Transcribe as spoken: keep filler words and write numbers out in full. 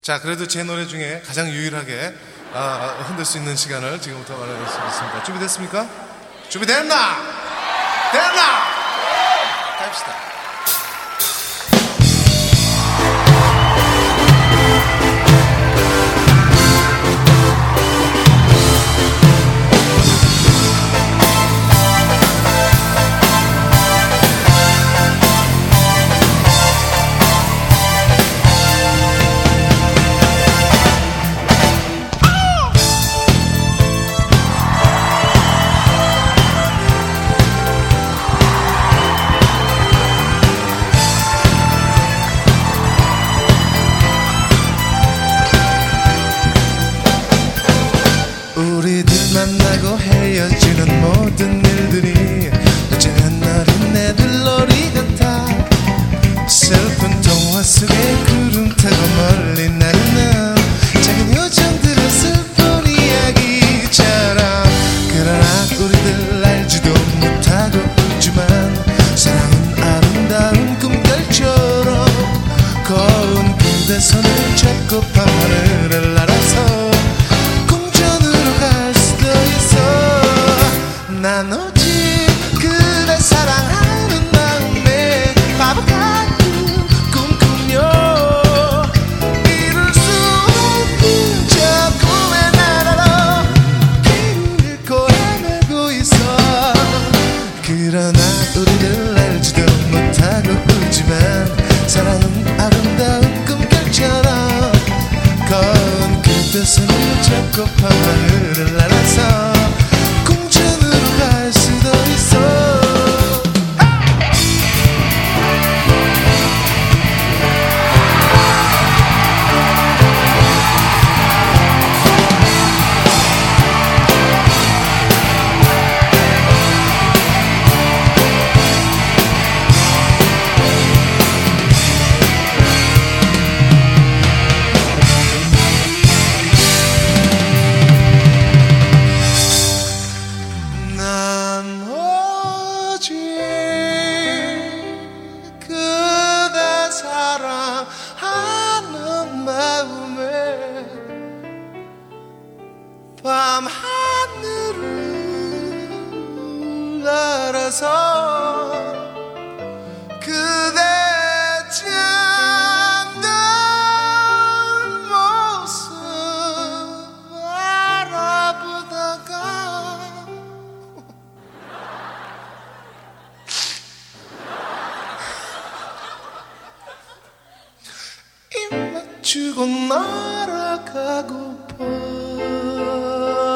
자, 그래도 제 노래 중에 가장 유일하게 아, 흔들 수 있는 시간을 지금부터 마련할 수 있습니다. 준비됐습니까? 준비됐나? 됐나? 갑시다. 우리들 만나고 헤어지는 모든 일들이 어쩌면 너린 애들 놀이 같아. 슬픈 동화 속에 구름 타고 멀리 나르는 작은 요정들의 슬픈 이야기처럼. 그러나 우리들 알지도 못하고 웃지만 사랑은 아름다운 꿈결처럼 고운 그대 손을 잡고 밤하늘을 날아서 난 오직 그대 사랑하는 마음에 바보 같은 꿈꾸며 이룰 수 없는 저 꿈의 나라로 길을 잃고 헤매고 있어. 그러나 우리들 알지도 못하고 울지만 사랑은 아름다운 꿈결처럼 고운 그대 손을 잡고 밤하늘을 날아서 밤하늘을 날아서 그대 잠든 모습 알아보다가 입 맞추고 날아가고파.